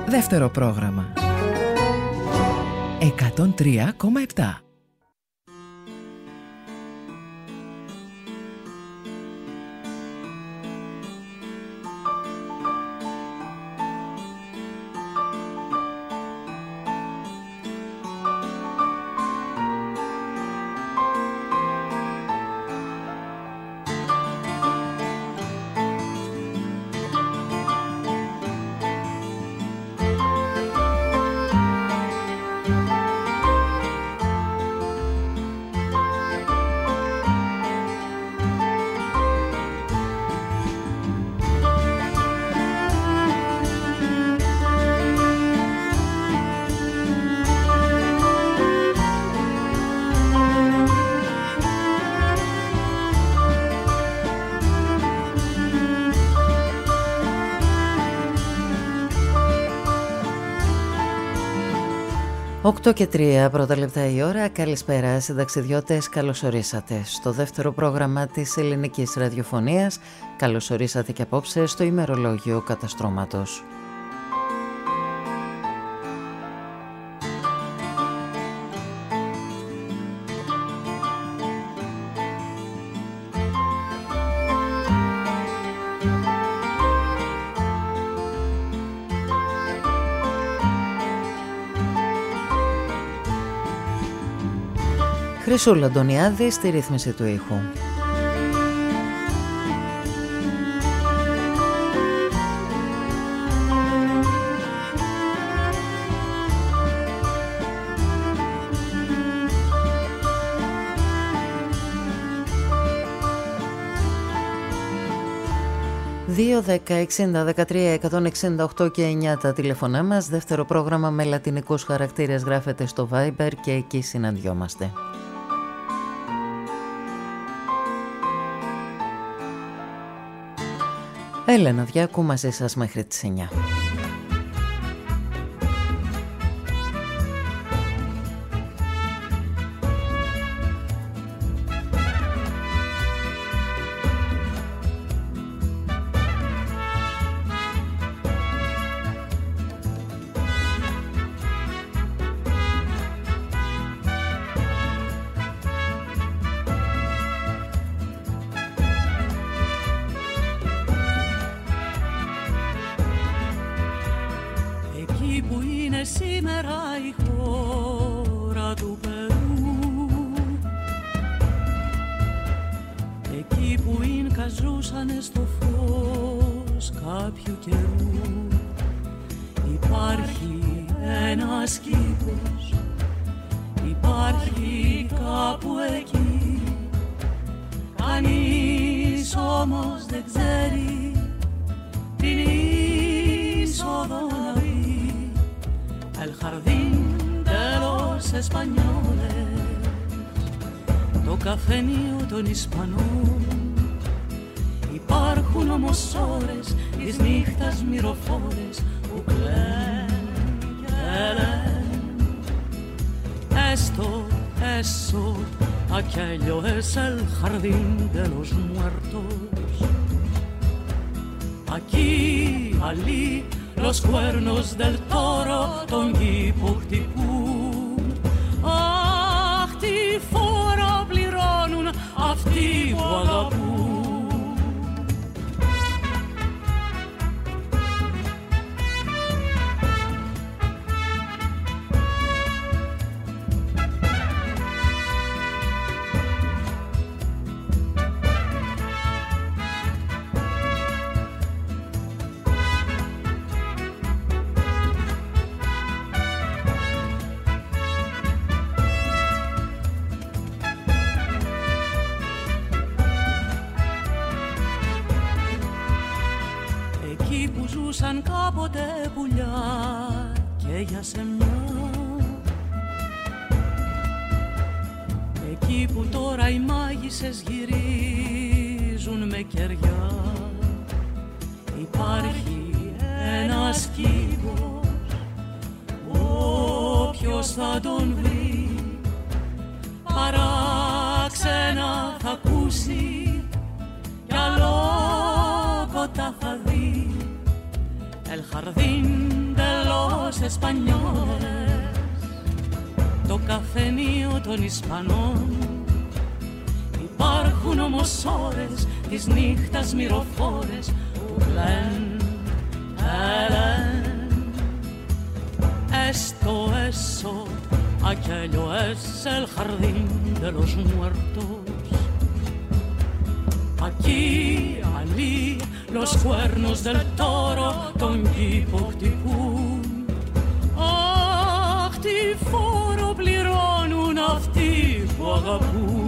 Δεύτερο πρόγραμμα 103,7. Οκτώ και 3 πρώτα λεπτά η ώρα. Καλησπέρα συνταξιδιώτες, καλώς ορίσατε στο δεύτερο πρόγραμμα της ελληνικής ραδιοφωνίας. Καλώς ορίσατε και απόψε στο ημερολόγιο καταστρώματος. Χρυσούλα Αντωνιάδη στη ρύθμιση του ήχου. Δύο 10-60-13-168 και 9 τα τηλεφωνά μας. Δεύτερο πρόγραμμα με λατινικούς χαρακτήρες γράφεται στο Viber και εκεί συναντιόμαστε. Έλενα Διάκου μαζί σας μέχρι τις 9. Υπάρχουν όμως ώρες της νύχτας μυροφόρες που κλαίνουν και λένε Esto, eso, aquello es el jardín de los muertos. Aquí, allí, los cuernos del toro τον κήπο χτυπούν. Αχ, τι φόρο πληρώνουν αυτοί που αγαπούν. Σαν κάποτε πουλιά και για σεμιά. Εκεί που τώρα οι μάγισσες γυρίζουν με κεριά. Υπάρχει ένας κήπος, όποιος θα τον βρει παράξενα θα ακούσει κι αλόκοτα θα δει. El jardín de los los españoles, το καφενείο των Ισπανών. Υπάρχουν όμως ώρες της νύχτας μυροφόρες που κλαίνουν, έλεν. Esto eso, aquello es el jardín de los muertos. Aquí, allí, los cuernos del toro τον κήπο χτυπούν. Αχ, τι φόρο πληρώνουν αυτοί που αγαπούν.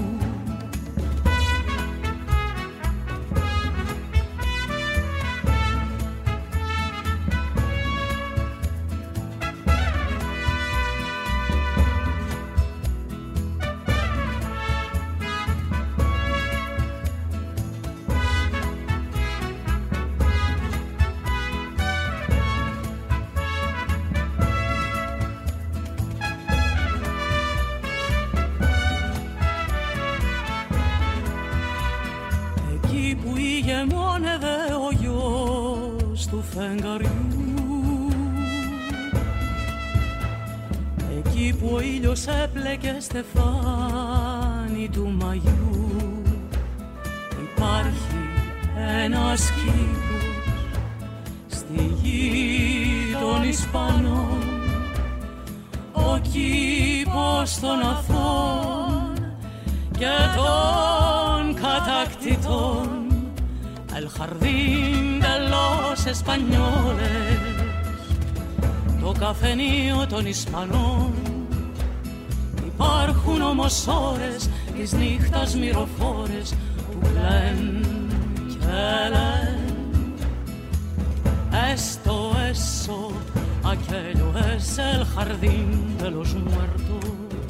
Εκεί που ο ήλιος έπλεκε στεφάνι του Μαγιού, υπάρχει ένας κήπος στη γη των Ισπανών, ο κήπος των αθώων και των κατακτητών. El jardín de los españoles, το καφενείο των Ισπανών. Υπάρχουν όμως ώρες της νύχτας μυροφόρες που κλαίνουν και λένε Esto, eso, aquello es el jardín de los muertos.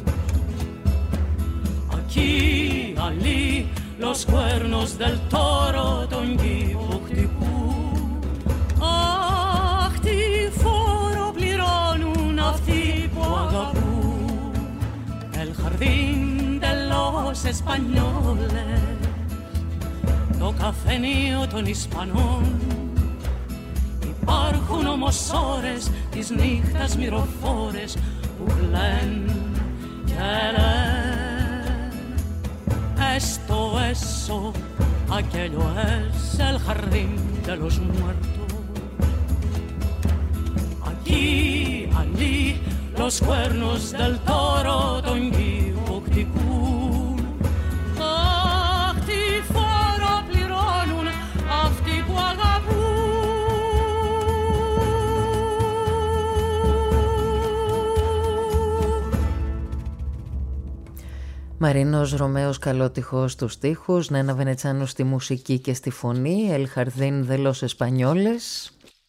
Aquí, allí, los cuernos del toro τον κήπο χτυπούν. Αχ, τι φόρο πληρώνουν αυτοί που αγαπούν. El jardín de los españoles, το καφενείο των Ισπανών. Υπάρχουν όμως ώρες της νύχτας μυροφόρες που κλαίνουν και λένε Esto, eso, aquello es el jardín de los muertos. Aquí, allí, los cuernos del toro τον κήπο χτυπούν. Αχ, τι φόρο πληρώνουν αυτοί που αγαπούν. Μαρίνος Ρωμαίος Καλότυχος στους στίχους, Νένα Βενετσάνου στη μουσική και στη φωνή, El Jardín de los Españoles.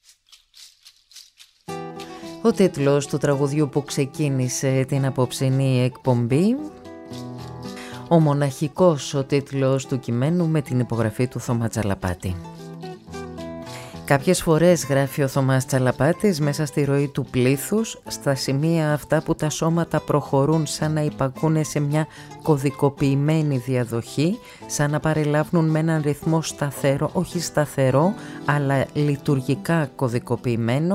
Ο τίτλος του τραγουδιού που ξεκίνησε την απόψινή εκπομπή, ο μοναχικός ο τίτλος του κειμένου με την υπογραφή του Θωμά Τσαλαπάτη. Κάποιες φορές, γράφει ο Θωμάς Τσαλαπάτης, μέσα στη ροή του πλήθους, στα σημεία αυτά που τα σώματα προχωρούν σαν να υπακούνε σε μια κωδικοποιημένη διαδοχή, σαν να παρελάβουν με έναν ρυθμό σταθερό, όχι σταθερό, αλλά λειτουργικά κωδικοποιημένο,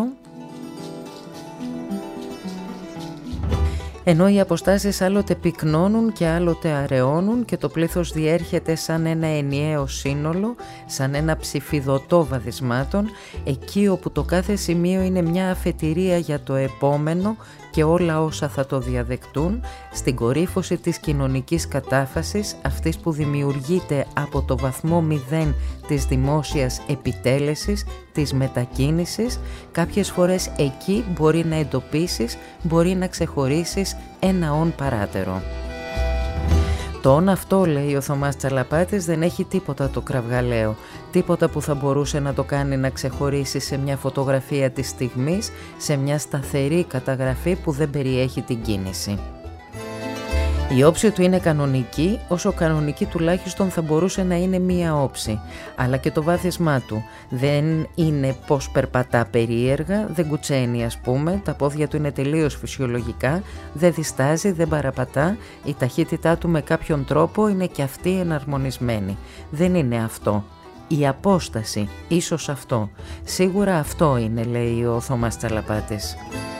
ενώ οι αποστάσεις άλλοτε πυκνώνουν και άλλοτε αραιώνουν και το πλήθος διέρχεται σαν ένα ενιαίο σύνολο, σαν ένα ψηφιδωτό βαδισμάτων, εκεί όπου το κάθε σημείο είναι μια αφετηρία για το επόμενο και όλα όσα θα το διαδεκτούν, στην κορύφωση της κοινωνικής κατάφασης, αυτής που δημιουργείται από το βαθμό 0 της δημόσιας επιτέλεσης, της μετακίνησης. Κάποιες φορές εκεί μπορεί να εντοπίσεις, μπορεί να ξεχωρίσεις ένα όν παράτερο. Το όν αυτό, λέει ο Θωμάς Τσαλαπάτης, δεν έχει τίποτα το κραυγαλαίο, τίποτα που θα μπορούσε να το κάνει να ξεχωρίσει σε μια φωτογραφία της στιγμής, σε μια σταθερή καταγραφή που δεν περιέχει την κίνηση. Η όψη του είναι κανονική, όσο κανονική τουλάχιστον θα μπορούσε να είναι μία όψη, αλλά και το βάθισμά του δεν είναι πως περπατά περίεργα, δεν κουτσένει ας πούμε, τα πόδια του είναι τελείως φυσιολογικά, δεν διστάζει, δεν παραπατά, η ταχύτητά του με κάποιον τρόπο είναι και αυτή εναρμονισμένη. Δεν είναι αυτό. η απόσταση, ίσως αυτό. Σίγουρα αυτό είναι, λέει ο Θωμάς Τσαλαπάτης.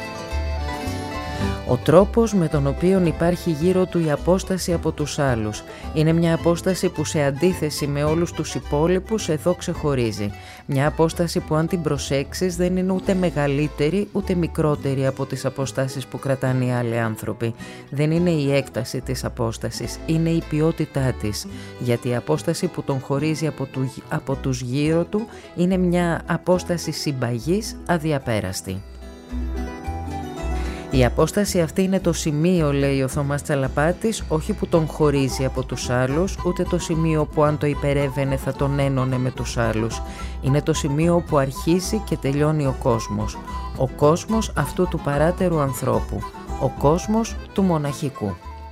Ο τρόπος με τον οποίο υπάρχει γύρω του η απόσταση από τους άλλους. Είναι μια απόσταση που σε αντίθεση με όλους τους υπόλοιπους εδώ ξεχωρίζει. Μια απόσταση που αν την προσέξεις δεν είναι ούτε μεγαλύτερη ούτε μικρότερη από τις αποστάσεις που κρατάνε οι άλλοι άνθρωποι. Δεν είναι η έκταση της απόστασης, είναι η ποιότητά της. Γιατί η απόσταση που τον χωρίζει από τους γύρω του είναι μια απόσταση συμπαγής αδιαπέραστη. Η απόσταση αυτή είναι το σημείο, λέει ο Θωμάς Τσαλαπάτης, όχι που τον χωρίζει από τους άλλους, ούτε το σημείο που αν το υπερέβαινε θα τον ένωνε με τους άλλους. Είναι το σημείο που αρχίζει και τελειώνει ο κόσμος. Ο κόσμος αυτού του παράτερου ανθρώπου. Ο κόσμος του μοναχικού.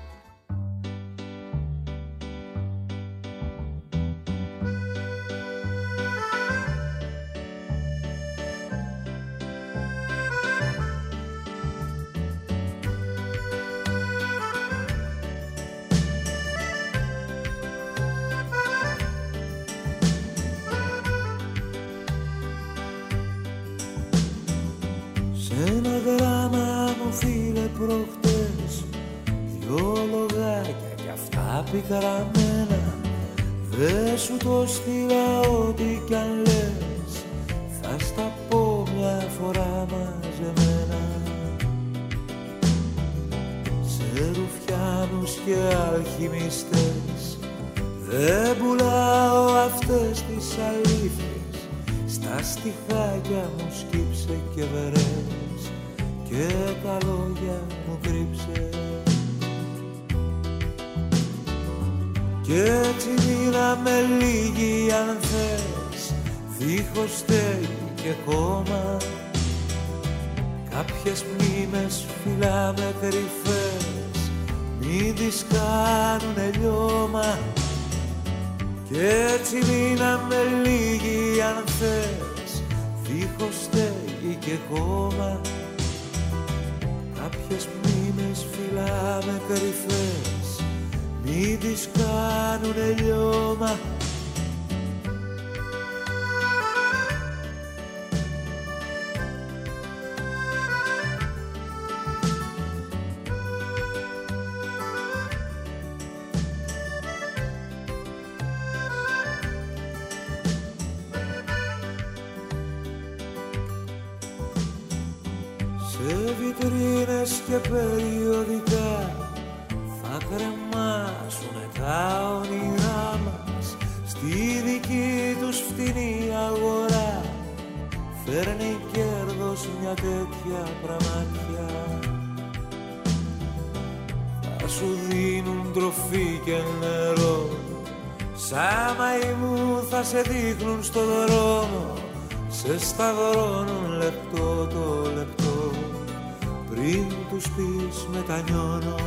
Δε σου το στείλα ό,τι κι αν λες, θα στα πω μια φορά μαζεμένα. Σε ρουφιάνους και αλχημιστές δεν πουλάω αυτές τις αλήθειες. Στα στιχάκια μου σκύψε και βερές και τα λόγια μου κρύψε. Κι έτσι μείναμε λίγοι αν θες, δίχως στέγη και κόμμα. Κάποιες μνήμες φυλάμε κρυφές, μην τις κάνουνε λιώμα. Κι έτσι μείναμε λίγοι αν θες, δίχως στέγη και κόμμα. Κάποιες μνήμες φυλάμε κρυφές, μην τις κάνουνε λιώμα. Σε βιτρίνες και περιοδικά θα κρεμάσουνε τα όνειρά μας. Στη δική τους φτηνή αγορά φέρνει κέρδος μια τέτοια πραμάτια. Θα σου δίνουν τροφή και νερό, σαν μαϊμού θα σε δείχνουν στο δρόμο. Σε σταυρώνουν λεπτό το λεπτό, πριν τους πεις μετανιώνω.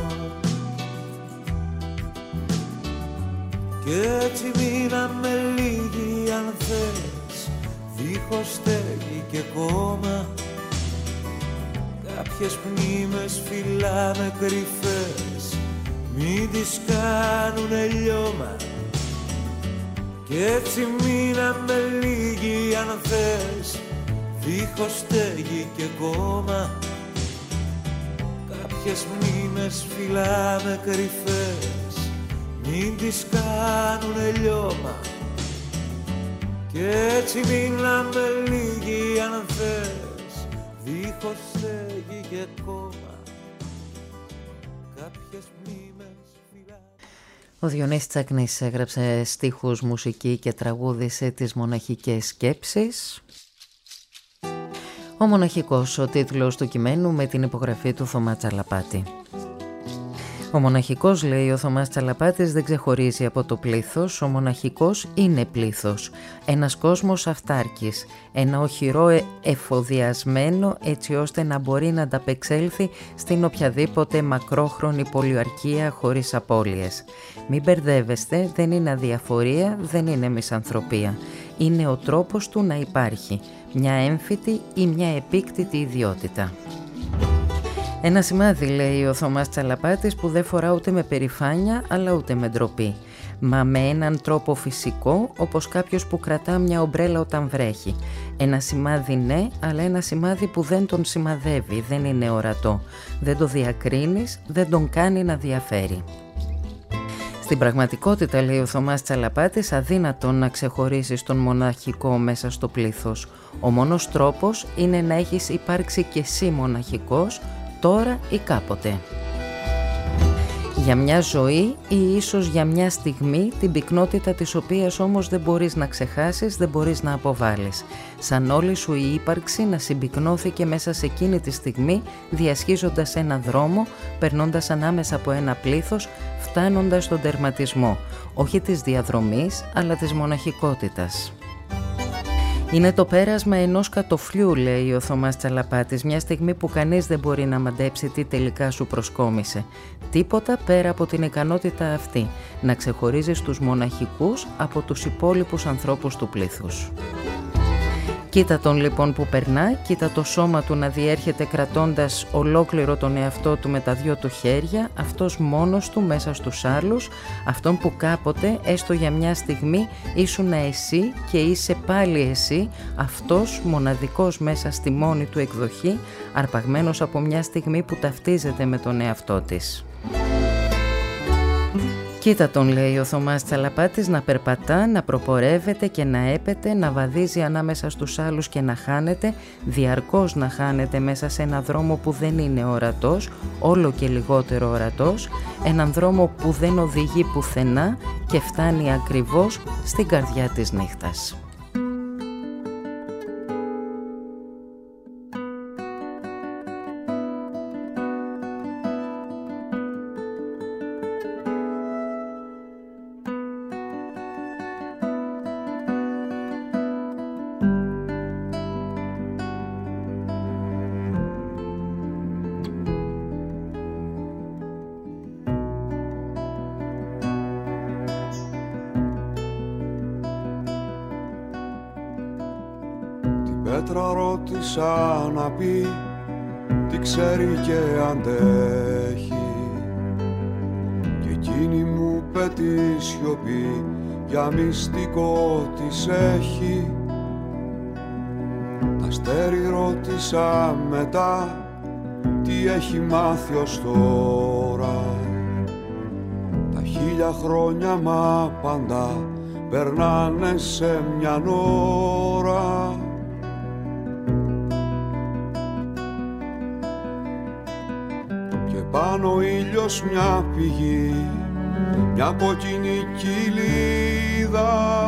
Κι έτσι μείναμε λίγοι αν θες, δίχως στέγη και κόμμα. Κάποιες μνήμες φυλάμε κρυφές, μην τις κάνουνε λιώμα. Κι έτσι μείναμε λίγοι αν θες, δίχως στέγη και κόμμα. Κάποιες μνήμες φυλάμε κρυφές, μην τις κάνουνε λιώμα. Κι έτσι μείναμε λίγοι αν θες, δίχως στέγη και κόμμα. Κάποιες μνήμες φυλάμε. Ο Διονύσης Τσακνής έγραψε στίχους, μουσική και τραγούδισε τις μοναχικές σκέψεις. Ο μοναχικός, ο τίτλος του κειμένου με την υπογραφή του Θωμά Τσαλαπάτη. Ο μοναχικός, λέει ο Θωμάς Τσαλαπάτης, δεν ξεχωρίζει από το πλήθος. Ο μοναχικός είναι πλήθος. Ένας κόσμος αυτάρκης. Ένα οχυρό εφοδιασμένο έτσι ώστε να μπορεί να ανταπεξέλθει στην οποιαδήποτε μακρόχρονη πολιορκία χωρίς απώλειες. Μην μπερδεύεστε, δεν είναι αδιαφορία, δεν είναι μισανθρωπία. Είναι ο τρόπος του να υπάρχει. Μια έμφυτη ή μια επίκτητη ιδιότητα. Ένα σημάδι, λέει ο Θωμάς Τσαλαπάτης, που δεν φορά ούτε με περηφάνεια αλλά ούτε με ντροπή. μα με έναν τρόπο φυσικό, όπως κάποιος που κρατά μια ομπρέλα όταν βρέχει. Ένα σημάδι ναι, αλλά ένα σημάδι που δεν τον σημαδεύει, δεν είναι ορατό. Δεν το διακρίνεις, δεν τον κάνει να διαφέρει. Στην πραγματικότητα, λέει ο Θωμάς Τσαλαπάτης, αδύνατον να ξεχωρίσεις τον μοναχικό μέσα στο πλήθος. Ο μόνος τρόπος είναι να έχεις υπάρξει κι εσύ μοναχικός, τώρα ή κάποτε. Για μια ζωή ή ίσως για μια στιγμή, την πυκνότητα της οποίας όμως δεν μπορείς να ξεχάσεις, δεν μπορείς να αποβάλεις. Σαν όλη σου η ύπαρξη να συμπυκνώθηκε μέσα σε εκείνη τη στιγμή, διασχίζοντας ένα δρόμο, περνώντας ανάμεσα από ένα πλήθος, φτάνοντας στον τερματισμό, όχι της διαδρομής, αλλά της μοναχικότητας. Είναι το πέρασμα ενός κατοφλιού, λέει ο Θωμάς Τσαλαπάτης, μια στιγμή που κανείς δεν μπορεί να μαντέψει τι τελικά σου προσκόμισε. Τίποτα πέρα από την ικανότητα αυτή, να ξεχωρίζεις τους μοναχικούς από τους υπόλοιπους ανθρώπους του πλήθους. Κοίτα τον λοιπόν που περνά, κοίτα το σώμα του να διέρχεται κρατώντας ολόκληρο τον εαυτό του με τα δυο του χέρια, αυτός μόνος του μέσα στους άλλους, αυτόν που κάποτε, έστω για μια στιγμή, ήσουνα εσύ και είσαι πάλι εσύ, αυτός μοναδικός μέσα στη μόνη του εκδοχή, αρπαγμένος από μια στιγμή που ταυτίζεται με τον εαυτό της. Κοίτα τον, λέει ο Θωμάς Τσαλαπάτης, να περπατά, να προπορεύεται και να έπεται, να βαδίζει ανάμεσα στους άλλους και να χάνεται, διαρκώς να χάνεται μέσα σε έναν δρόμο που δεν είναι ορατός, όλο και λιγότερο ορατός, έναν δρόμο που δεν οδηγεί πουθενά και φτάνει ακριβώς στην καρδιά της νύχτας. Πέτρα ρώτησα να πει τι ξέρει και αντέχει, και εκείνη μου είπε τη σιωπή για μυστικό της έχει. Τα αστέρι ρώτησα μετά τι έχει μάθει ως τώρα. Τα 1000 χρόνια μα πάντα περνάνε σε μια ώρα. Πάνω ο ήλιος μια πηγή, μια κόκκινη κοιλίδα,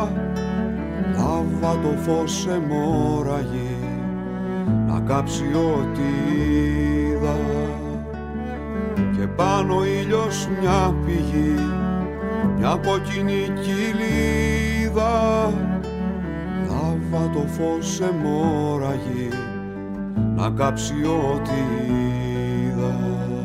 λάβα το φως αιμορραγεί, να κάψει ό,τι είδα. Και πάνω ο ήλιος μια πηγή, μια κόκκινη κοιλίδα, λάβα το φως αιμορραγεί, να κάψει ό,τι είδα.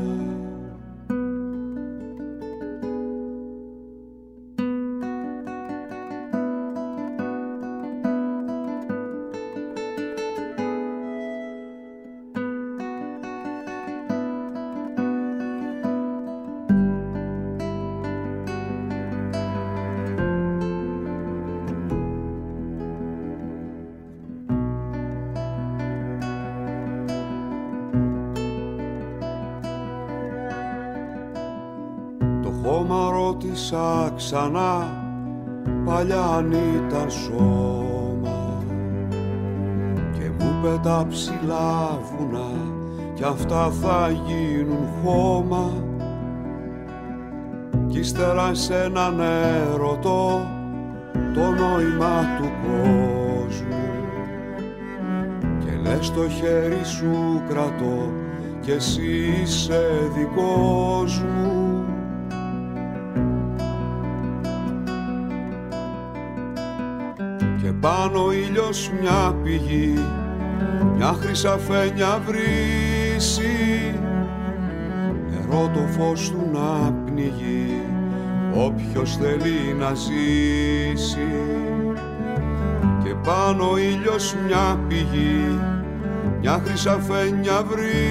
Ρώτησα ξανά παλιά αν ήταν σώμα, και μου είπε τα ψηλά βουνά κι αυτά θα γίνουν χώμα. Κι ύστερα σε έναν ερωτώ το νόημα του κόσμου, και λες το χέρι σου κρατώ κι εσύ είσαι δικός μου. Πάνω ο ήλιος μια πηγή, μια χρυσαφένια βρύση, νερό το φως του να πνιγεί, όποιος θέλει να ζήσει. Και πάνω ο ήλιος μια πηγή, μια χρυσαφένια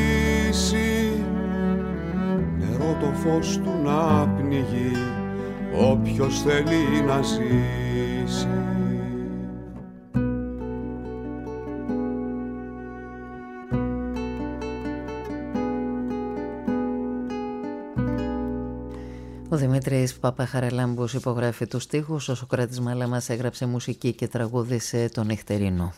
βρύση, νερό το φως του να πνιγεί, όποιος θέλει να ζήσει. Ο Δημήτρης Παπαχαραλάμπους υπογράφει τους στίχους, ο Σωκράτης Μάλαμας έγραψε μουσική και τραγούδισε τον Νυχτερινό.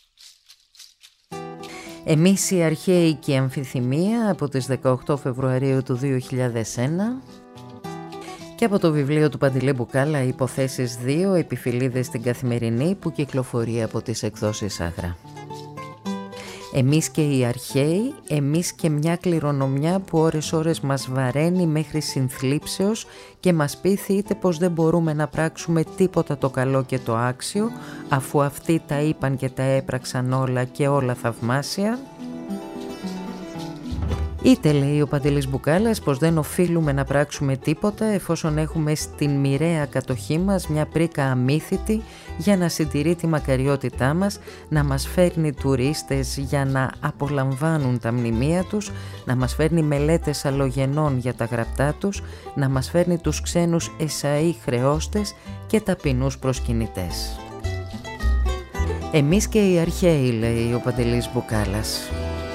Εμείς οι αρχαίοι και η αμφιθυμία από τις 18 Φεβρουαρίου του 2001 και από το βιβλίο του Παντελή Μπουκάλα «Υποθέσεις 2. Επιφυλίδες στην Καθημερινή» που κυκλοφορεί από τις εκδόσεις Άγρα. Εμείς και οι αρχαίοι, εμείς και μια κληρονομιά που ώρες μας βαραίνει μέχρι συνθλίψεως και μας πείθει πως δεν μπορούμε να πράξουμε τίποτα το καλό και το άξιο, αφού αυτοί τα είπαν και τα έπραξαν όλα και όλα θαυμάσια. Είτε λέει ο Παντελής Μπουκάλας πως δεν οφείλουμε να πράξουμε τίποτα εφόσον έχουμε στην μοιραία κατοχή μας μια πρίκα αμύθιτη για να συντηρεί τη μακαριότητά μας, να μας φέρνει τουρίστες για να απολαμβάνουν τα μνημεία τους, να μας φέρνει μελέτες αλλογενών για τα γραπτά τους, να μας φέρνει τους ξένους εσαΐ χρεώστες και ταπεινούς προσκυνητές. Εμείς και οι αρχαίοι, λέει ο Παντελής Μπουκάλας.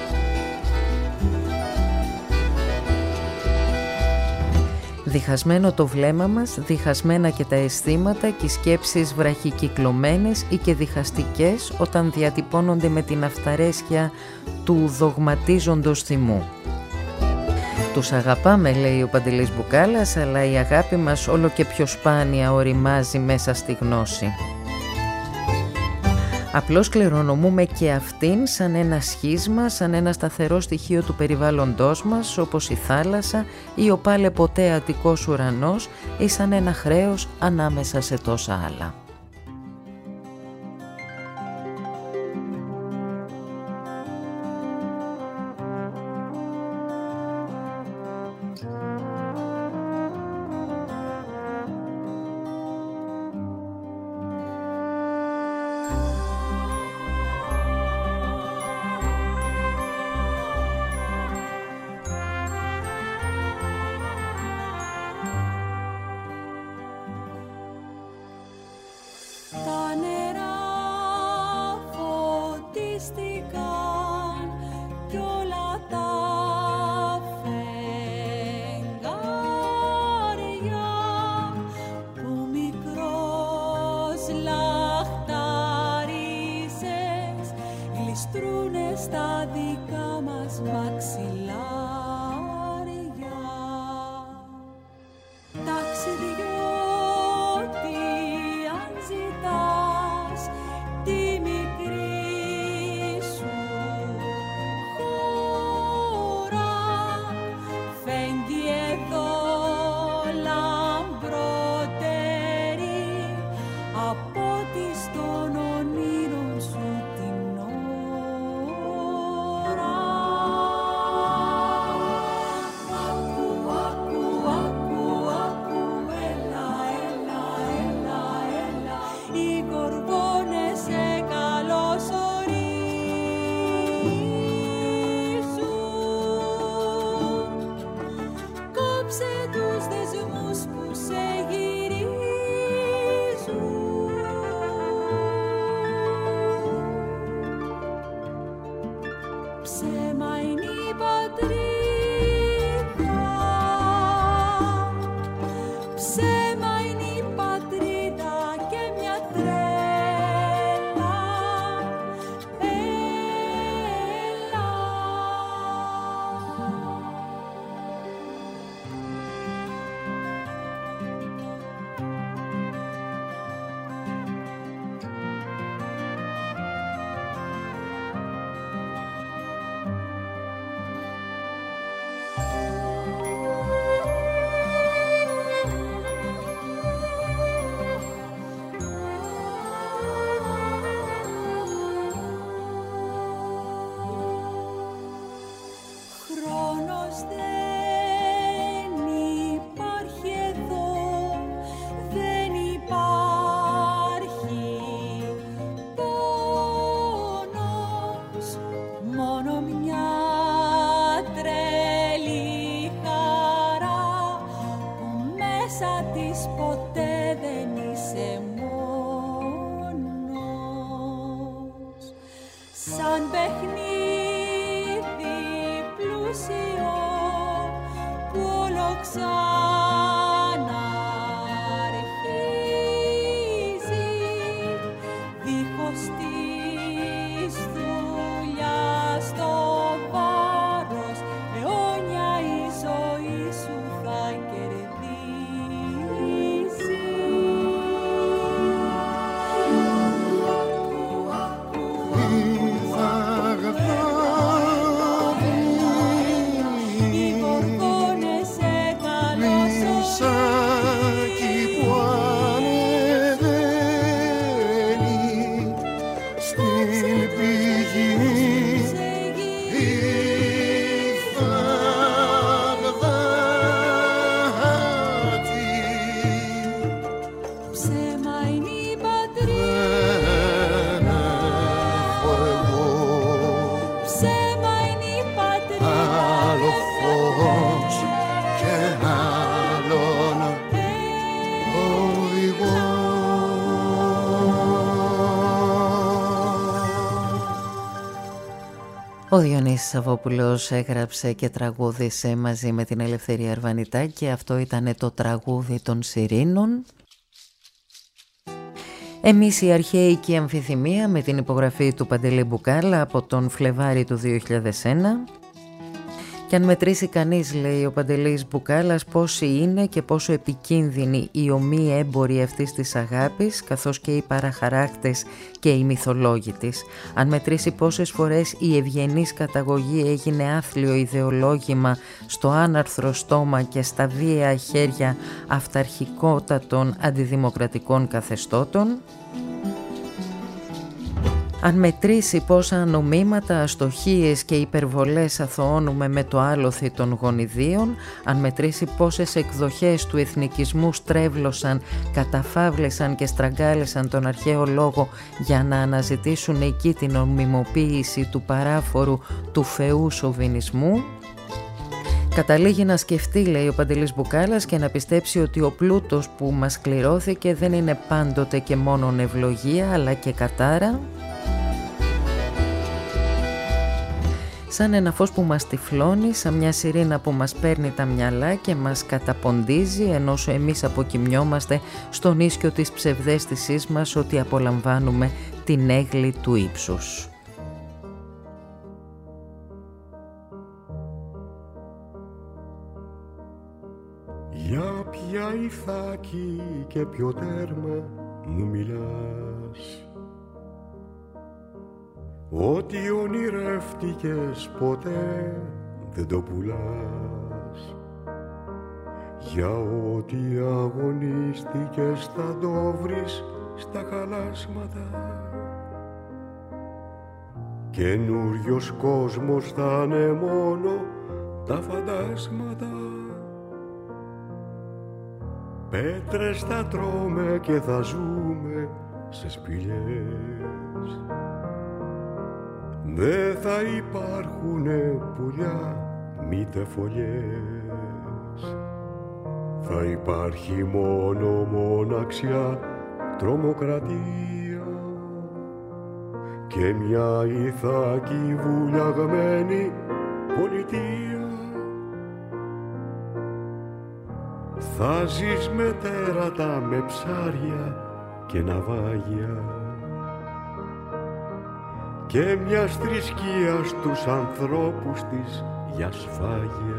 Διχασμένο το βλέμμα μας, διχασμένα και τα αισθήματα και οι σκέψεις βραχικυκλωμένες ή και διχαστικές όταν διατυπώνονται με την αυταρέσκεια του δογματίζοντος θυμού. Τους αγαπάμε, λέει ο Παντελής Μπουκάλας, αλλά η αγάπη μας όλο και πιο σπάνια οριμάζει μέσα στη γνώση. Απλώς κληρονομούμε και αυτήν σαν ένα σχίσμα, σαν ένα σταθερό στοιχείο του περιβάλλοντός μας, όπως η θάλασσα ή ο πάλε ποτέ αττικός ουρανός, ή σαν ένα χρέος ανάμεσα σε τόσα άλλα. σαν παιχνίδι πλούσιο που όλο ξαναρχίζει δίχως της δουλειάς το βάρος αιώνια η ζωή σου θα κερδίσει. Οι γοργόνες σε καλωσορίζουν που ανεβαίνει στην πηγή η Βαγδάτη. ψέμα είναι η πατρίδα, Δεν έχω εγώ ψέμα είναι η πατρίδα, άλλο φως και άλλον οδηγό. Ο Διονύσης Σαββόπουλος έγραψε και τραγούδισε μαζί με την Ελευθερία Αρβανιτά και αυτό ήταν το τραγούδι των Σιρήνων. Εμείς η Αρχαίικη Αμφιθυμία με την υπογραφή του Παντελή Μπουκάλα από τον Φλεβάρι του 2001. Και αν μετρήσει κανείς, λέει ο Παντελής Μπουκάλας, πόσοι είναι και πόσο επικίνδυνοι οι ομοίοι έμποροι αυτής της αγάπης, καθώς και οι παραχαράκτες και οι μυθολόγοι της. Αν μετρήσει πόσες φορές η ευγενής καταγωγή έγινε άθλιο ιδεολόγημα στο άναρθρο στόμα και στα βίαια χέρια αυταρχικότατων αντιδημοκρατικών καθεστώτων. Αν μετρήσει πόσα νομίματα, αστοχίες και υπερβολές αθωώνουμε με το άλοθη των γονιδίων, αν μετρήσει πόσες εκδοχές του εθνικισμού στρέβλωσαν, καταφάβλεσαν και στραγγάλεσαν τον αρχαίο λόγο για να αναζητήσουν εκεί την νομιμοποίηση του παράφορου του φεού σοβινισμού, καταλήγει να σκεφτεί, λέει ο Παντελής Μπουκάλας, και να πιστέψει ότι ο πλούτος που μας κληρώθηκε δεν είναι πάντοτε και μόνον ευλογία αλλά και κατάρα. Σαν ένα φως που μας τυφλώνει, σαν μια σιρήνα που μας παίρνει τα μυαλά και μας καταποντίζει, ενώ εμείς αποκοιμιόμαστε στον ίσκιο της ψευδαίσθησής μας ότι απολαμβάνουμε την έγλη του ύψους. Για ποια ηθάκη και ποιο τέρμα μου μιλάς, ό,τι ονειρεύτηκες ποτέ δεν το πουλάς. Για ό,τι αγωνίστηκες θα το βρεις στα χαλάσματα. Καινούριος κόσμος θα είναι μόνο τα φαντάσματα. Πέτρες θα τρώμε και θα ζούμε σε σπηλιές. Δεν θα υπάρχουνε πουλιά μήτε φωλιές. Θα υπάρχει μόνο μοναξιά, τρομοκρατία και μια ηθάκη βουλιαγμένη πολιτεία. Θα ζεις με τέρατα, με ψάρια και ναυάγια και μιας θρησκείας τους ανθρώπους της για σφάγια.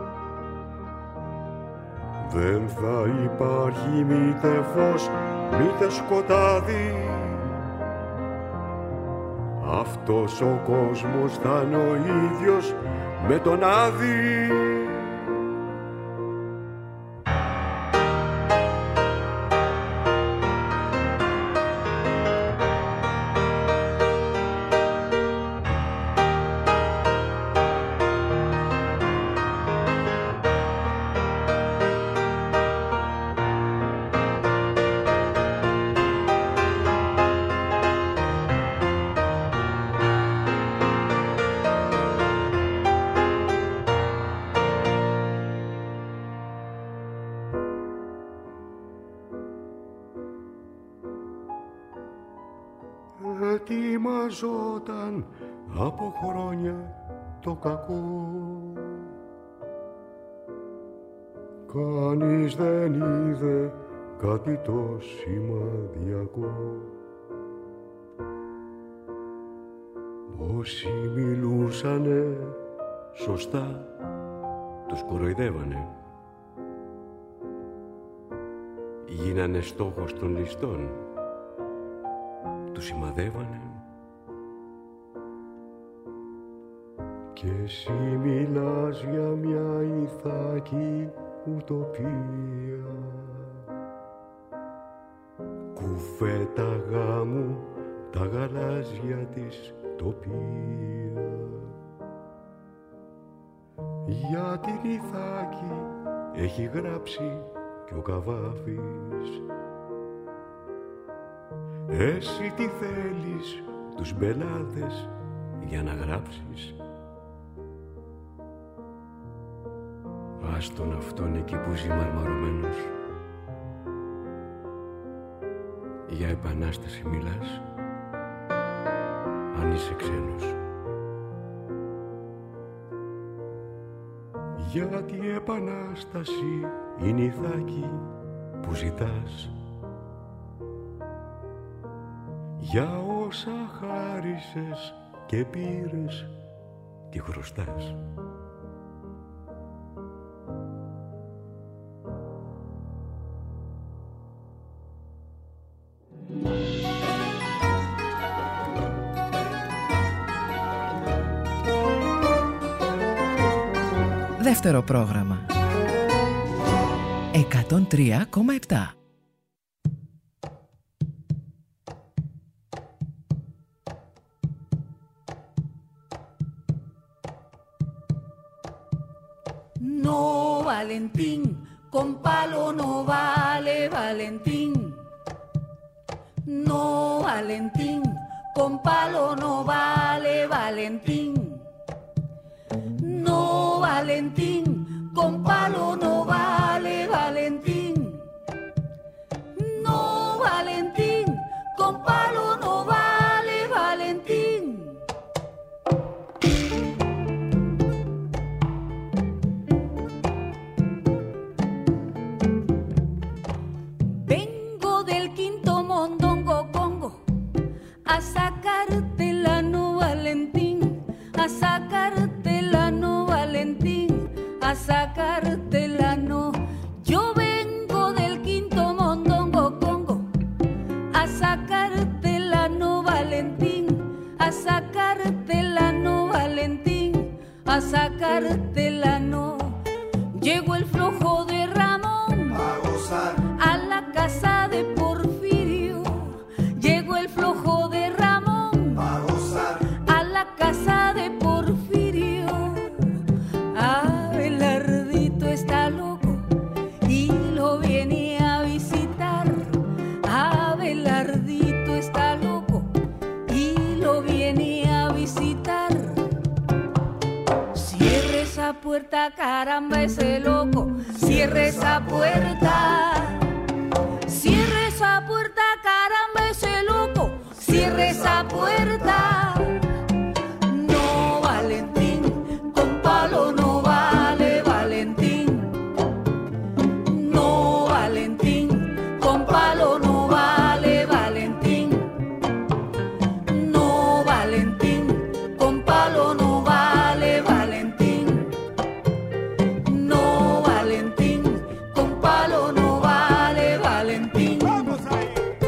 Δεν θα υπάρχει μήτε φως, μήτε σκοτάδι. Αυτός ο κόσμος θα είναι ο ίδιος με τον Άδη. ετοιμαζόταν από χρόνια το κακό. Κανείς δεν είδε κάτι το σημαδιακό. Όσοι μιλούσανε σωστά τους κοροϊδεύανε. Γίνανε στόχος των ληστών. Τους σημαδεύανε. Και εσύ μιλάς για μια ηθάκη ουτοπία. Κουφέτα γάμου τα γαλάζια της τοπία. Για την ηθάκη έχει γράψει και ο Καβάφης. Εσύ τι θέλεις τους μπελάδες για να γράψεις? Άστον αυτόν εκεί που ζει μαρμαρωμένος. Για επανάσταση μιλάς, αν είσαι ξένος. Γιατί η επανάσταση είναι η θάκη που ζητάς. Για όσα χάρισες και πήρες και χρωστάς. Δεύτερο πρόγραμμα 103,7. No, Valentín, con palo no vale, Valentín. No, Valentín, con palo no vale, Valentín. No, Valentín, con palo no vale, Valentín. No, Valentín, con palo no vale, Valentín. Vengo del quinto mondongo congo a sacarte la no, Valentín, a sacarte la no, Valentín, a sacarte la no. Yo vengo del quinto mondongo congo a sacarte la no, Valentín, a sacarte la no, Valentín, a sacarte la no. Llegó el flojo de Ramón a gozar a la casa de Porfirio. Llegó el flojo de Ramón a gozar a la casa de Porfirio. Abelardito está loco y lo viene a visitar. Abelardito está loco y lo viene a visitar. Cierre esa puerta, caramba, ese loco. Cierre esa puerta. Cierre esa puerta, caramba, ese loco. Cierre esa puerta. No, Valentín, con palo no vale, Valentín. No, Valentín, con palo no vale, Valentín. No, Valentín, con palo no vale, Valentín. No, Valentín, con palo no vale, Valentín. Vamos ahí.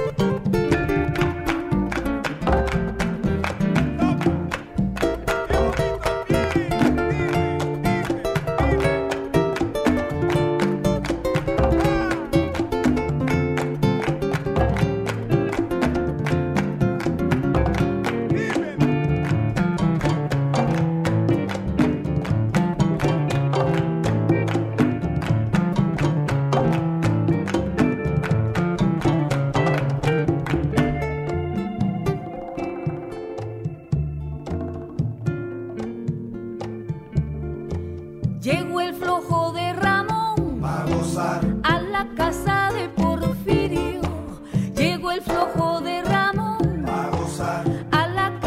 Llegó el flojo de Ramón a gozar a la casa de Porfirio. Llegó el flojo de Ramón a gozar a la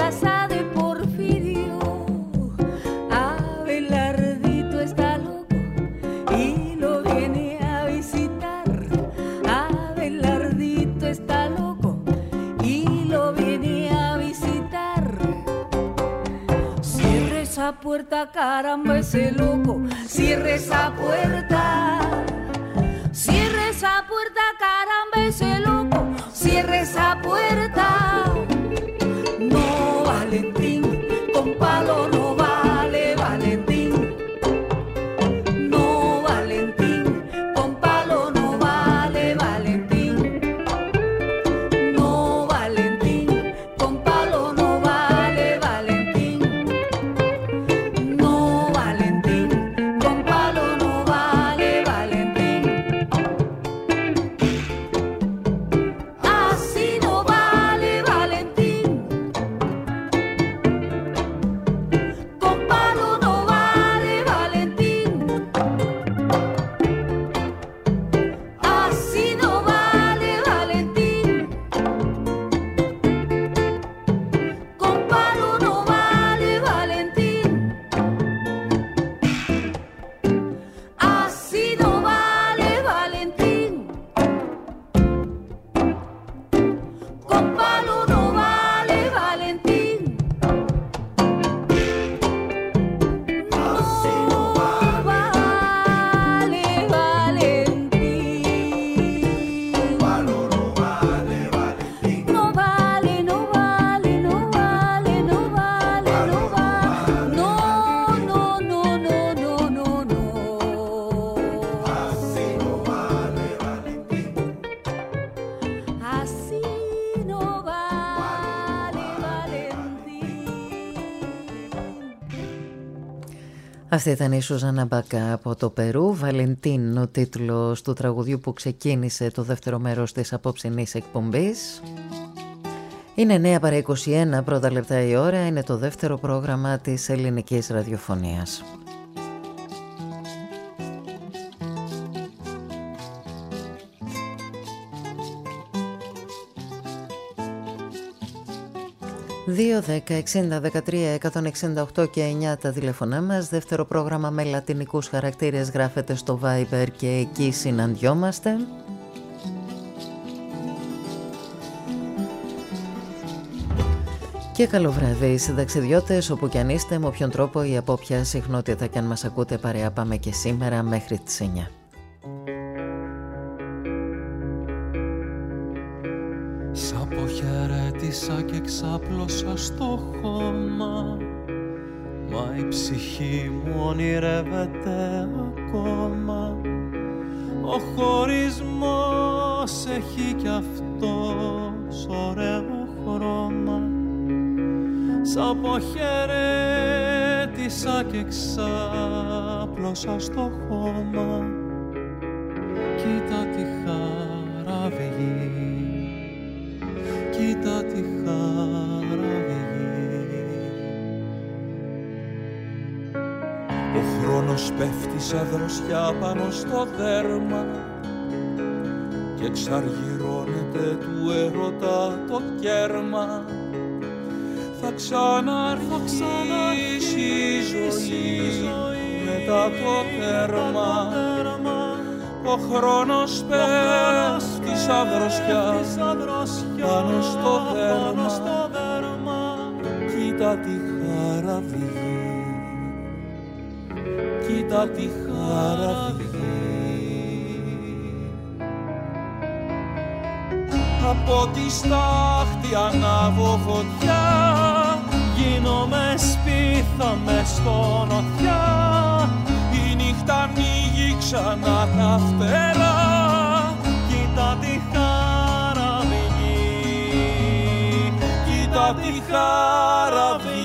esa puerta, caramba, ese loco. Cierre esa puerta. Cierre esa puerta, caramba, ese loco. Cierre esa puerta. No, Valentín, con palo no vale, Valentín. No, Valentín, con palo no vale, Valentín. No, Valentín, con palo no vale, Valentín. No, Valentín, con palo no vale, Valentín. Así no vale, Valentín. Con palo no vale, Valentín. Así no vale, Valentín. Con palo no vale, Valentín. Así no vale, Valentín. Con palo no vale, Valentín. Así no vale, Valentín. Con palo no vale, Valentín. No vale, no vale, no vale, no vale, no vale. No, no, no, no, no, no, no. Así no vale, Valentín. Así no vale, Valentín. Αυτή ήταν η Σουζάνα Μπακά από το Περού. Βαλεντίν, ο τίτλος του τραγουδιού που ξεκίνησε το δεύτερο μέρος της απόψινής εκπομπής. Είναι 9 παρά 21, πρώτα λεπτά η ώρα. Είναι το δεύτερο πρόγραμμα της ελληνικής ραδιοφωνίας. ...2, 10, 60, 13, 168 και 9 τα τηλέφωνά μας. Δεύτερο πρόγραμμα με λατινικούς χαρακτήρες γράφεται στο Viber και εκεί συναντιόμαστε. Και καλό βράδυ συνταξιδιώτες, όπου κι αν είστε, με όποιον τρόπο ή από ποια συχνότητα κι αν μας ακούτε, παρέα πάμε και σήμερα μέχρι τις 9. Σ' αποχαιρέτησα και ξάπλωσα στο χώμα, μα η ψυχή μου ονειρεύεται ακόμα. Ο χωρισμός έχει κι αυτός ωραίο χρώμα. Σ' αποχαιρέτησα και ξάπλωσα στο χώμα. Κοίτα τη χαραβγή, κοίτα τη χαραβγή. Ο χρόνος πέφτει σαν δροσιά πάνω στο δέρμα και εξαργυρώνεται του έρωτα το κέρμα. Θα ξαναρχίσει η ζωή μετά το τέρμα. Ο χρόνος πέφτει σαν δροσιά πάνω στο δέρμα. Κοίτα τη χαραβγή, κοίτα τη χαραβγή. Από τη στάχτη ανάβω φωτιά, γίνομαι σπίθα μες στο νοτιά. Η νύχτα ανοίγει ξανά τα φτερά. Κοίτα τη χαραβγή, κοίτα τη χαραβγή.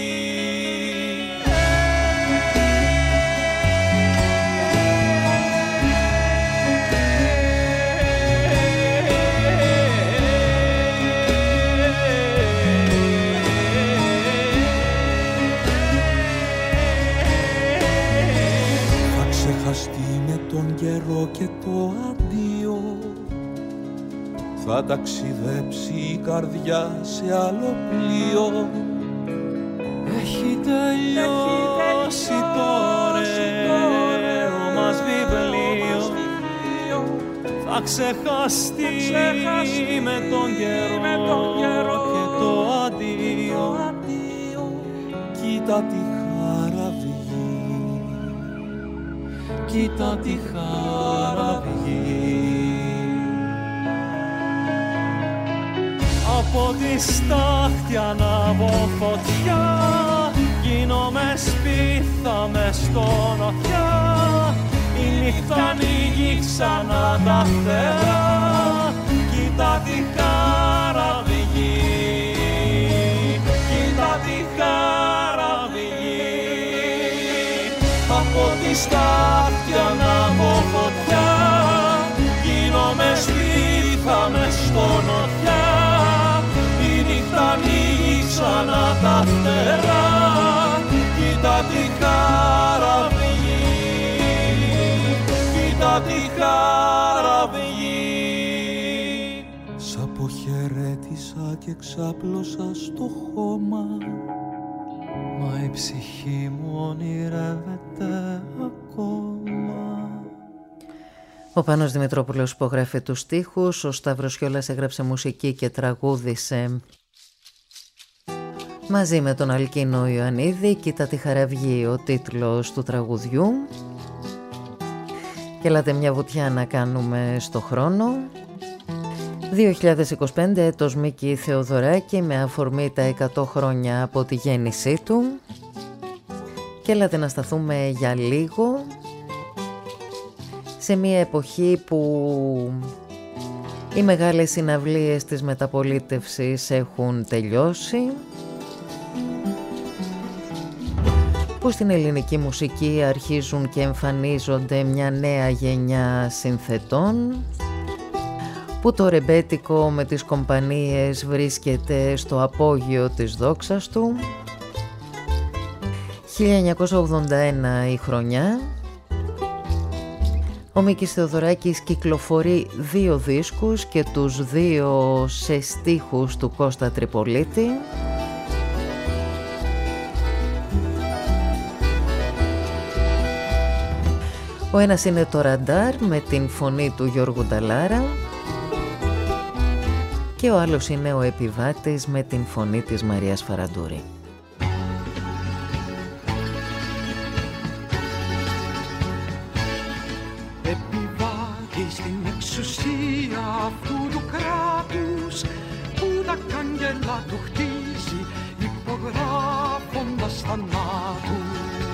Με τον καιρό και το αντίο θα ταξιδέψει η καρδιά σε άλλο πλοίο. Έχει τελειώσει το ωραίο μας βιβλίο. Θα ξεχαστεί με τον καιρό και το αντίο. Κοίτα τη χαραβγή, κοίτα τη χαραυγή. Από τη στάχτη ανάβω φωτιά, γίνομαι σπίθα μες στο νοτιά. Η νύχτα ανοίγει ξανά τα φτερά, κοίτα τη χαραυγή, κοίτα τη χαραυγή. Από τη στάχτη ανάβω φωτιά, γίνομαι σπίθα μες στο νοτιά. Η νύχτα ανοίγει ξανά τα φτερά, κοίτα τη χαραυγή, κοίτα τη χαραυγή. Σ' αποχαιρέτησα και ξάπλωσα στο χώμα, μα η ψυχή μου ονειρεύεται ακόμα. Ο Πάνος Δημητρόπουλος υπογράφει τους στίχους, ο Σταύρος Κιόλας έγραψε μουσική και τραγούδισε μαζί με τον Αλκίνο Ιωαννίδη. Κοίτα τη χαραυγή, ο τίτλος του τραγουδιού. Και έλατε μια βουτιά να κάνουμε στο χρόνο. 2025, έτος Μίκη Θεοδωράκη, με αφορμή τα 100 χρόνια από τη γέννησή του. Και έλατε να σταθούμε για λίγο σε μια εποχή που οι μεγάλες συναυλίες της μεταπολίτευσης έχουν τελειώσει, που στην ελληνική μουσική αρχίζουν και εμφανίζονται μια νέα γενιά συνθετών, που το ρεμπέτικο με τις κομπανίες βρίσκεται στο απόγειο της δόξας του. 1981 η χρονιά. Ο Μίκης Θεοδωράκης κυκλοφορεί 2 δίσκους και τους 2 σε στίχους του Κώστα Τριπολίτη. Ο ένας είναι το Ραντάρ με την φωνή του Γιώργου Νταλάρα και ο άλλος είναι ο Επιβάτης με την φωνή της Μαρίας Φαραντούρη. Επιβάτης στην εξουσία αυτού του κράτους που τα κάγγελα του χτίζει υπογράφοντας θανάτους.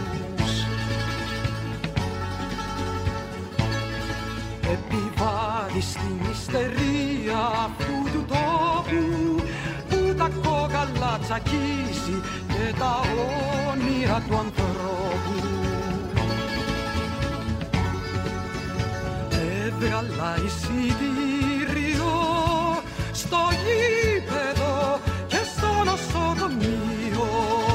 Επιβάλλει στην ιστερία αυτού του τόπου που τα κόκαλα τσακίζει και τα όνειρα του ανθρώπου. Έβγαλα εισιτήριο στο γήπεδο και στο νοσοκομείο.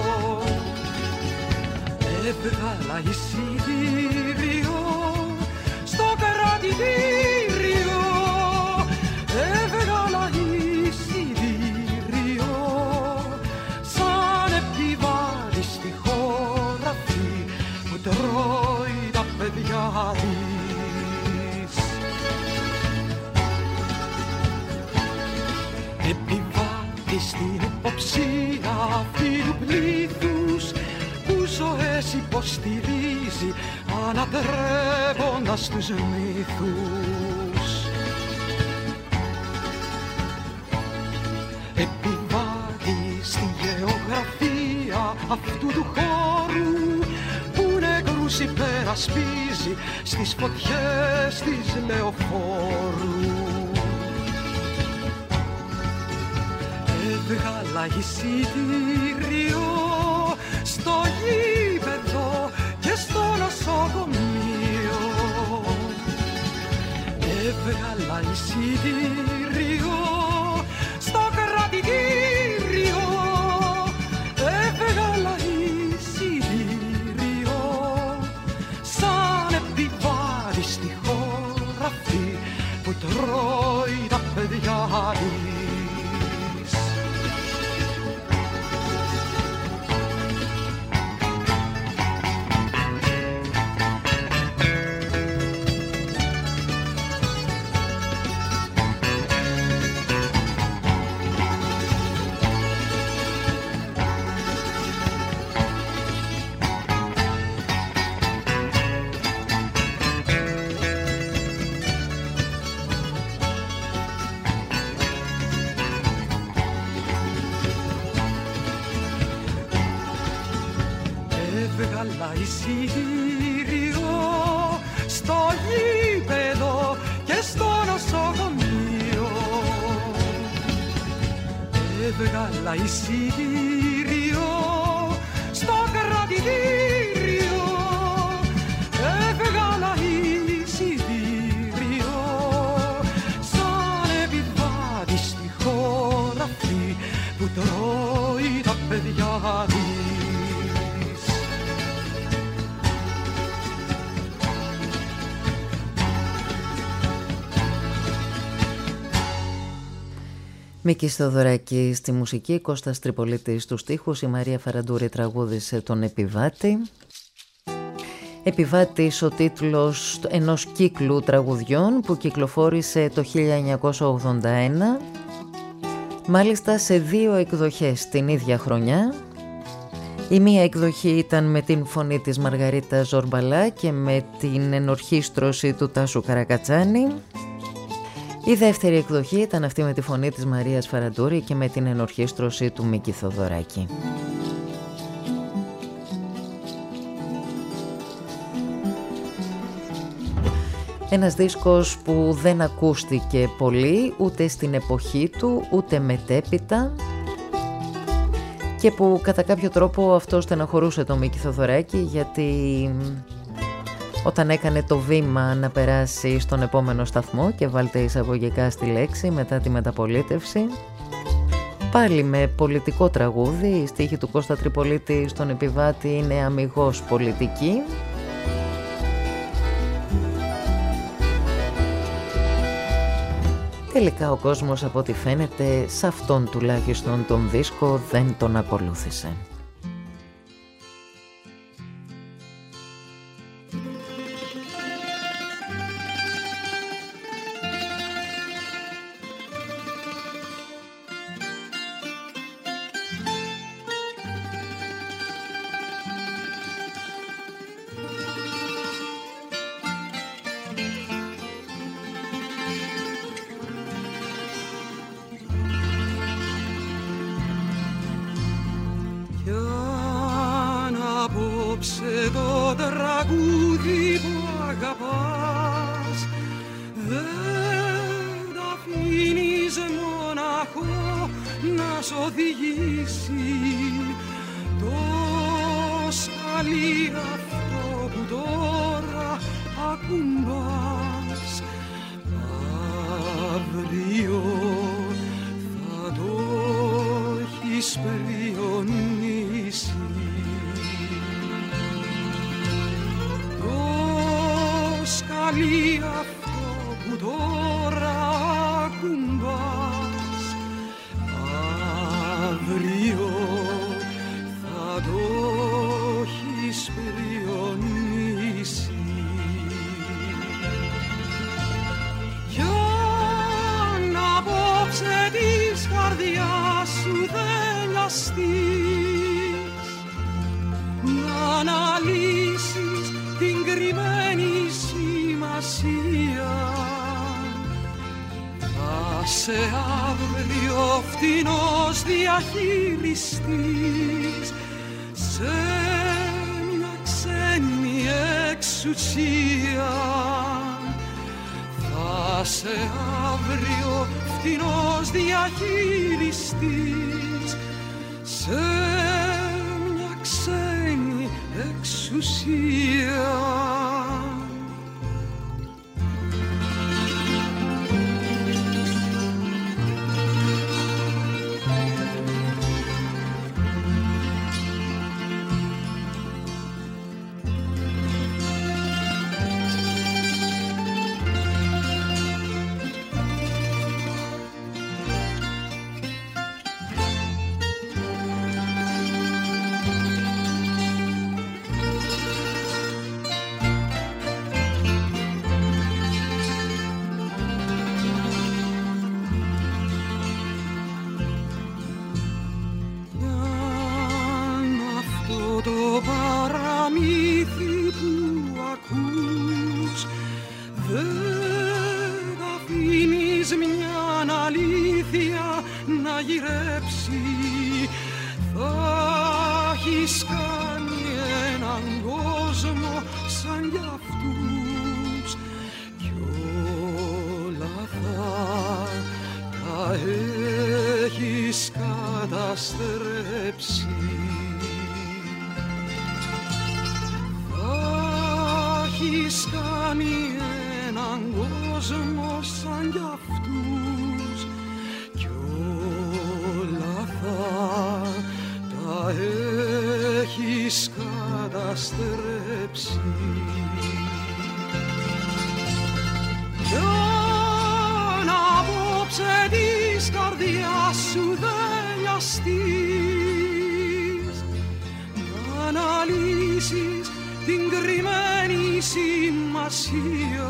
Έβγαλα εισιτήριο στο κρατητήριο, έβγαλα εισιτήριο σαν επιβάτης στη χώρα αυτή που τρώει τα παιδιά της. Επιβάτης στην υποψία αυτή του πλήθους που ζωές υποστηρίζει ανατρέποντας τους μύθους. Επιβάλλει στη γεωγραφία αυτού του χώρου που νεκρούς υπερασπίζει στις φωτιές της λεωφόρου. Έβγαλα εισιτήριο στο γήπεδο και στο νοσοκομείο. Έβγαλα εισιτήριο στο κρατητήριο. Έβγαλα εισιτήριο σαν επιβάτης στη χώρα αυτή που τρώει τα παιδιά της. Έβγαλα εισιτήριο στο γήπεδο και στο νοσοκομείο. Έβγαλα εισιτήριο στο κρατητήριο. Έβγαλα εισιτήριο σαν επιβάτη στη χώρα αυτή που τρώει τα παιδιά της. Μίκης Θεοδωράκη στη μουσική, Κώστας Τριπολίτης στους στίχους, η Μαρία Φαραντούρη τραγούδισε τον Επιβάτη. Επιβάτης ο τίτλος ενός κύκλου τραγουδιών που κυκλοφόρησε το 1981, μάλιστα σε 2 εκδοχές την ίδια χρονιά. Η μία εκδοχή ήταν με την φωνή της Μαργαρίτας Ζορμπαλά και με την ενορχήστρωση του Τάσου Καρακατσάνη. Η δεύτερη εκδοχή ήταν αυτή με τη φωνή της Μαρίας Φαραντούρη και με την ενορχήστρωση του Μίκη Θεοδωράκη. Ένας δίσκος που δεν ακούστηκε πολύ ούτε στην εποχή του ούτε μετέπειτα και που κατά κάποιο τρόπο αυτό στεναχωρούσε τον Μίκη Θεοδωράκη, γιατί όταν έκανε το βήμα να περάσει στον επόμενο σταθμό, και βάλτε εισαγωγικά στη λέξη, μετά τη μεταπολίτευση, πάλι με πολιτικό τραγούδι, η στίχη του Κώστα Τριπολίτη στον Επιβάτη είναι αμιγώς πολιτική. Τελικά ο κόσμος, από ό,τι φαίνεται, σε αυτόν τουλάχιστον τον δίσκο δεν τον ακολούθησε. Το τραγούδι που αγαπάς δεν τ' αφήνεις μοναχό να σ' οδηγήσει. Το σκαλί αυτό που τώρα ακουμπάς, αύριο θα το έχεις πριονίσει. Σκαλί αυτό που τώρα ακουμπάς, αύριο θα το έχεις πριονίσει. Κι αν απόψε της καρδιάς σου δεν λαστείς, να αναλύσεις την κρυμμένη σημασία, θα σε αύριο φτηνός διαχειριστής σε μια ξένη εξουσία. Θα σε αύριο φτηνός διαχειριστής σε μια ξένη εξουσία. έχεις καταστρέψει. Κι αν απόψε της καρδιάς σου δεν λιαστείς, να αναλύσεις την κρυμμένη σημασία,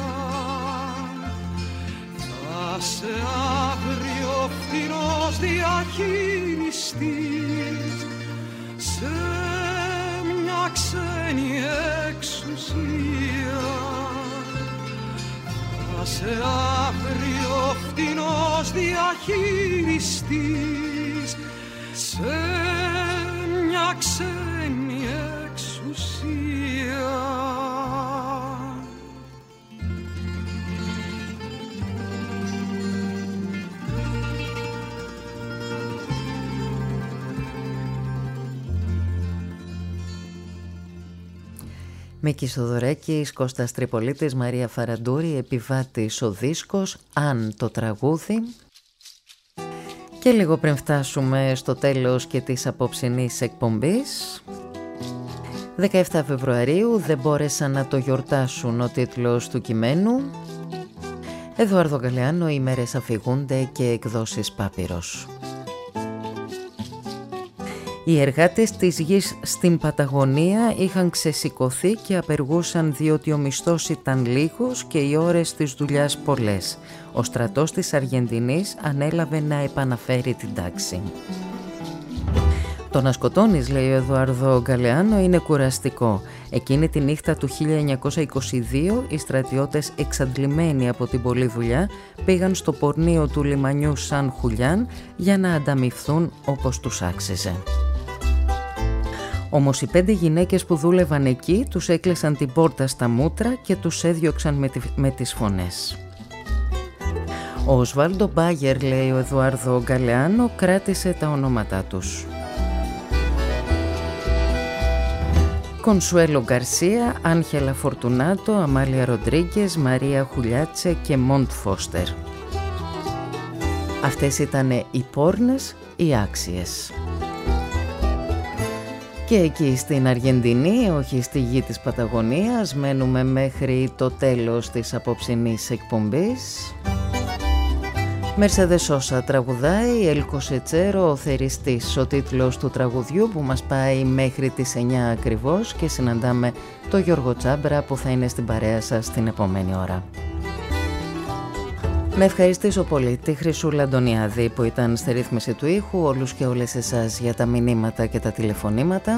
θα σε αύριο φτηνός διαχειριστείς σε μια ξένη εξουσία. Θα σε αύριο φτηνός διαχειριστείς σε μια ξένη εξουσία. Μίκης Θοδωράκης, Κώστας Τρυπολίτης, Μαρία Φαραντούρη, επιβάτης ο δίσκος, αν το τραγούδι. Και λίγο πριν φτάσουμε στο τέλος και της απόψινής εκπομπής, 17 Φεβρουαρίου, δεν μπόρεσαν να το γιορτάσουν, ο τίτλος του κειμένου. Εδουάρδο Γκαλεάνο, οι μέρες αφηγούνται και εκδόσεις Πάπυρος. Οι εργάτες της γης στην Παταγωνία είχαν ξεσηκωθεί και απεργούσαν διότι ο μισθός ήταν λίγος και οι ώρες της δουλειάς πολλές. Ο στρατός της Αργεντινής ανέλαβε να επαναφέρει την τάξη. Το να σκοτώνεις, λέει ο Εδουάρδο Γκαλεάνο, είναι κουραστικό. Εκείνη τη νύχτα του 1922 οι στρατιώτες, εξαντλημένοι από την πολλή δουλειά, πήγαν στο πορνείο του λιμανιού Σαν Χουλιάν για να ανταμοιφθούν όπως τους άξιζε. Όμως οι 5 γυναίκες που δούλευαν εκεί τους έκλεισαν την πόρτα στα μούτρα και τους έδιωξαν με τις φωνές. Ο Οσβάλντο Μπάγερ, λέει ο Εδουάρδο Γκαλεάνο, κράτησε τα ονόματά τους. Κονσουέλο Γκαρσία, Άγχελα Φορτουνάτο, Αμάλια Ροντρίγκες, Μαρία Χουλιάτσε και Μοντ Φώστερ. Αυτές ήταν οι πόρνες, οι άξιες. Και εκεί στην Αργεντινή, όχι στη γη της Παταγωνίας, μένουμε μέχρι το τέλος της απόψινής εκπομπής. Μέρσεδες Σόσα τραγουδάει, Έλκο Σετσέρο, ο θεριστής, ο τίτλος του τραγουδιού που μας πάει μέχρι τις 9 ακριβώς, και συναντάμε το Γιώργο Τσάμπρα που θα είναι στην παρέα σας την επόμενη ώρα. Να ευχαριστήσω πολύ τη Χρυσούλα Αντωνιάδη που ήταν στη ρύθμιση του ήχου, όλους και όλες εσάς για τα μηνύματα και τα τηλεφωνήματα.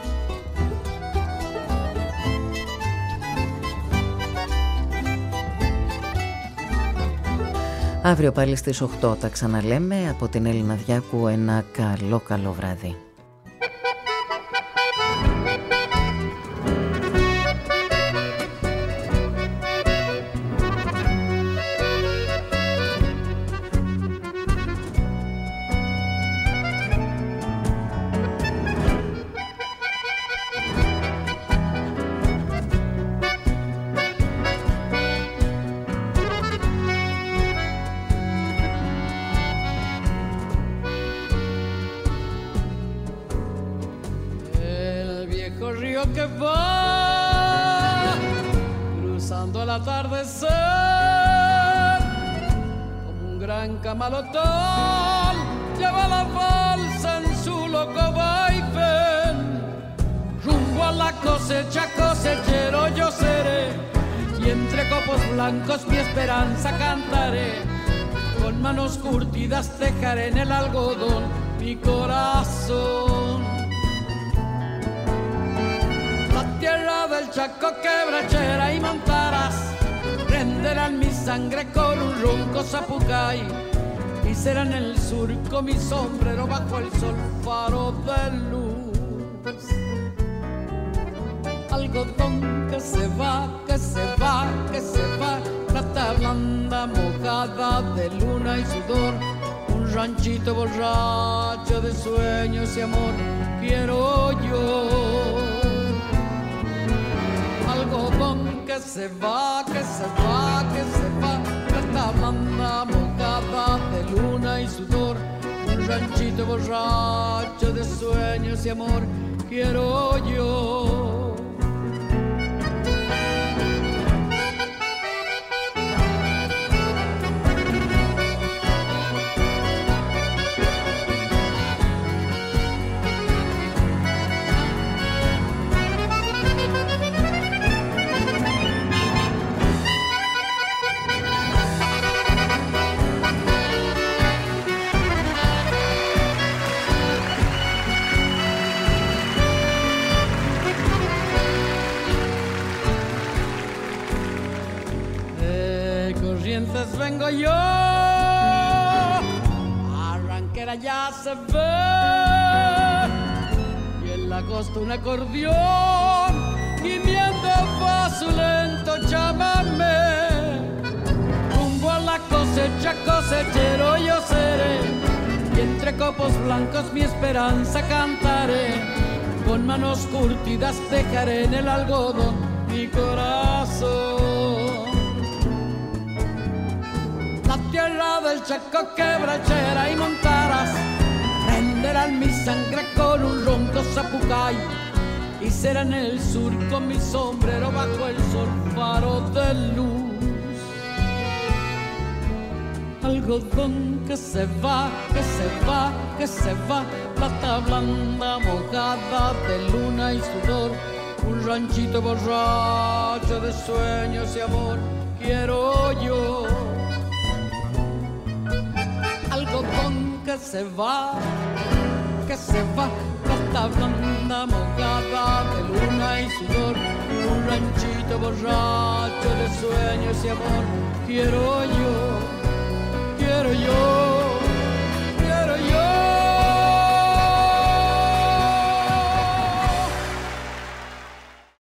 Αύριο πάλι στις 8 τα ξαναλέμε. Από την Έλληνα Διάκου ένα καλό βράδυ. Que va cruzando el atardecer como un gran camalotón, lleva la balsa en su loco vaivén rumbo a la cosecha, cosechero yo seré, y entre copos blancos mi esperanza cantaré, con manos curtidas tejaré en el algodón mi corazón. Tierra del Chaco, quebrachera y montaras prenderán mi sangre con un ronco zapucay, y será en el surco mi sombrero bajo el sol faro de luz. Algodón que se va, que se va, que se va, plata blanda mojada de luna y sudor, un ranchito borracho de sueños y amor quiero yo. Algodón que se va, que se va, que se va, plata blanda mojada de luna y sudor, un ranchito borracho de sueños y amor quiero yo. pienses vengo yo. Arranquera ya se ve y en la costa un acordeón gimiendo paso lento llámame. Rumbo a la cosecha cosechero yo seré y entre copos blancos mi esperanza cantaré. Con manos curtidas dejaré en el algodón mi corazón. La tierra del Chaco quebrachera y montaras prenderán mi sangre con un ronco zapucay. Y será en el sur con mi sombrero bajo el sol faro de luz. Algodón que se va, que se va, que se va, plata blanda mojada de luna y sudor. Un ranchito borracho de sueños y amor quiero yo. Algodón que se va, plata blanda mojada de luna y sudor. Un ranchito borracho de sueños y amor quiero yo.